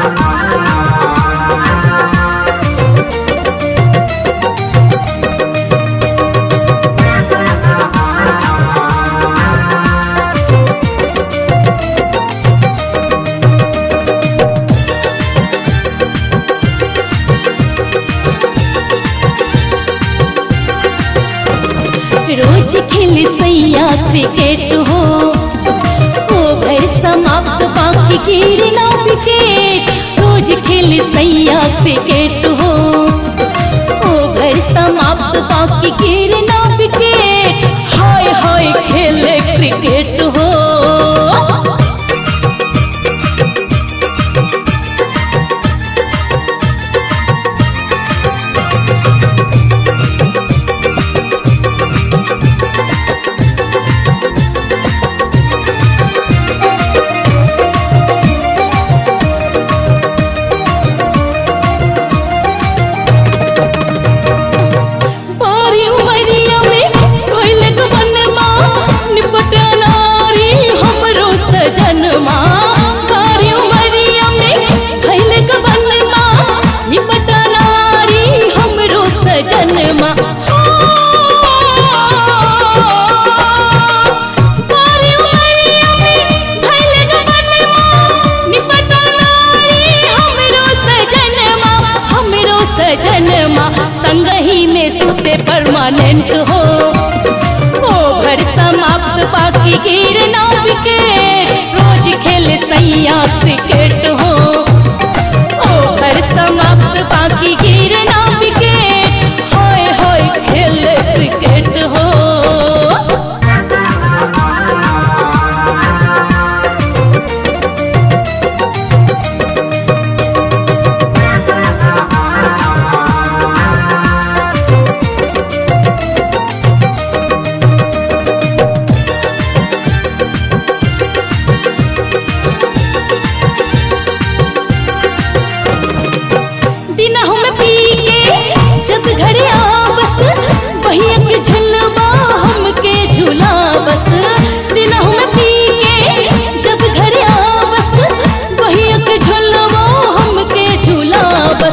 रोज खेल सैया क्रिकेट हो ओवर समाप्त बाकी गिरना विकेट। रोज खेल सैया क्रिकेट हो ओवर समाप्त बाकी गिरना विकेट। हाय हाय खेले क्रिकेट हो। जन्मा संगही में सुते परमानेंट हो ओवर समाप्त बाकी गिरना विकेट। रोज खेल सैया क्रिकेट हो ओवर समाप्त बाकी गिरना विकेट। हाय हाय खेल क्रिकेट हो। जब घरे आ बस बहिया के झुलवा हमके झूला बस। दिनों में पी के जब घरे आ बस बहिया के झुलवा हमके झूला बस।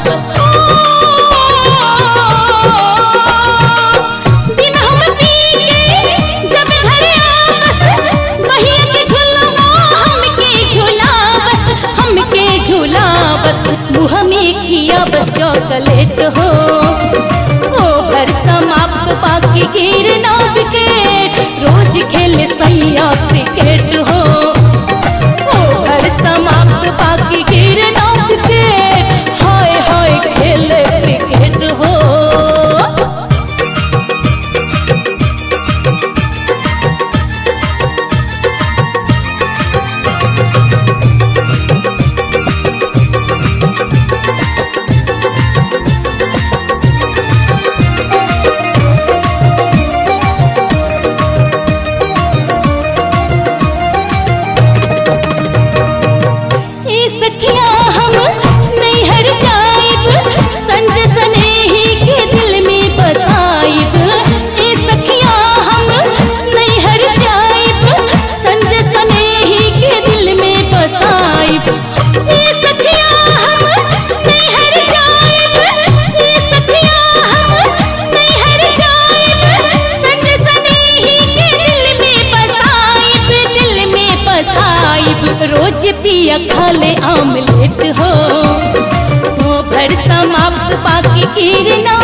दिनों में पी के जब घरे आ बस बहिया के झुलवा हमके झूला बस। हमके झूला बस मुँह में खिया बस चॉकलेट हो ओवर समाप्त बाकी गिरना विकेट। रोज खेल सैया क्रिकेट हो ओवर समाप्त बाकी गिरना विकेट। हाय हाय खेल क्रिकेट हो। रोज पिया खाले आमलेट हो ओवर समाप्त बाकी गिरना